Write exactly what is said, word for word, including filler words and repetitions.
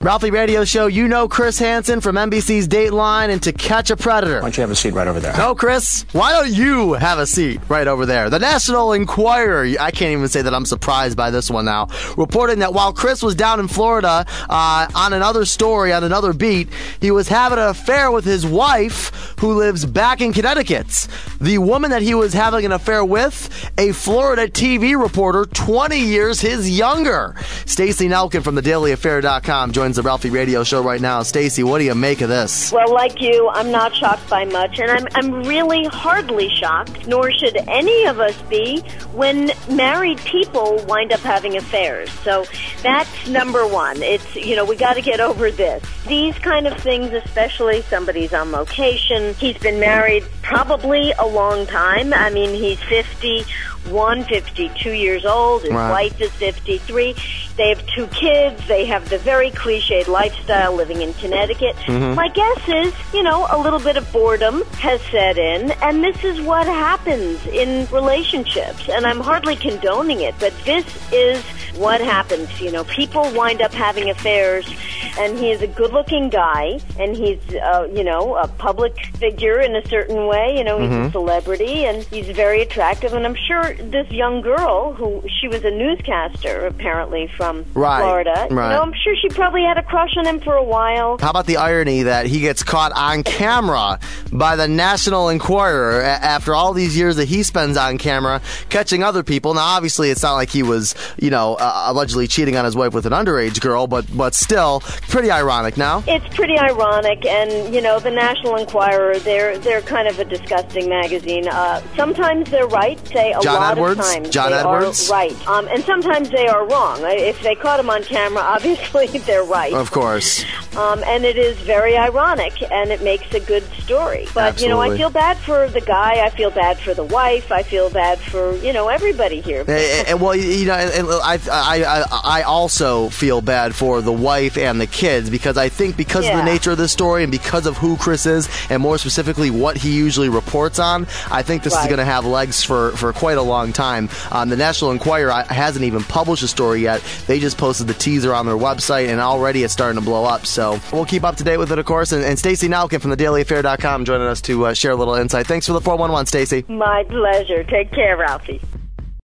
Ralphie Radio Show, you know Chris Hansen from N B C's Dateline and To Catch a Predator. Why don't you have a seat right over there? No, Chris, why don't you have a seat right over there? The National Enquirer, I can't even say that I'm surprised by this one now, reporting that while Chris was down in Florida uh, on another story, on another beat, he was having an affair with his wife who lives back in Connecticut. The woman that he was having an affair with, a Florida T V reporter twenty years his younger. Stacey Nelkin from the daily affair dot com joins the Ralphie Radio Show right now. Stacey, what do you make of this? Well, like you, I'm not shocked by much, and I'm I'm really hardly shocked, nor should any of us be, when married people wind up having affairs. So that's number one. It's, you know, we got to get over this. These kind of things, especially somebody's on location, he's been married probably a long time. I mean, he's fifty-one, fifty-two years old. His Right. wife is fifty-three. They have two kids. They have the very cliched lifestyle living in Connecticut. Mm-hmm. My guess is, you know, a little bit of boredom has set in, and this is what happens in relationships. And I'm hardly condoning it, but this is what happens. You know, people wind up having affairs, and he is a good-looking guy, and he's, uh, you know, a public figure in a certain way. You know, he's Mm-hmm. a celebrity, and he's very attractive. And I'm sure this young girl, who she was a newscaster, apparently, from Right, Florida, you right. know, I'm sure she probably had a crush on him for a while. How about the irony that he gets caught on camera by the National Enquirer a- after all these years that he spends on camera catching other people? Now, obviously, it's not like he was, you know, uh, allegedly cheating on his wife with an underage girl, but but still, pretty ironic now. It's pretty ironic, and, you know, the National Enquirer, they're they're kind of a disgusting magazine. Uh, sometimes they're right, say a John lot Edwards? of times John they Edwards? are right. Um, and sometimes they are wrong. If they caught him on camera, obviously they're right. Of course. Um, and it is very ironic, and it makes a good story. But, you know, I Absolutely. feel bad for the guy, I feel bad for the wife, I feel bad for, you know, everybody here. And, and, well, you know, and, and I, I, I, I also feel bad for the wife and the kids because I think because of Yeah. the nature of this story and because of who Chris is and more specifically what he usually reports on, I think this is Right. going to have legs for, for quite a long time. Um, the National Enquirer hasn't even published a story yet. They just posted the teaser on their website, and already it's starting to blow up. So we'll keep up to date with it, of course. And, and Stacey Nelkin from the daily affair dot com joining us to uh, share a little insight. Thanks for the four one one, Stacey. My pleasure. Take care, Ralphie.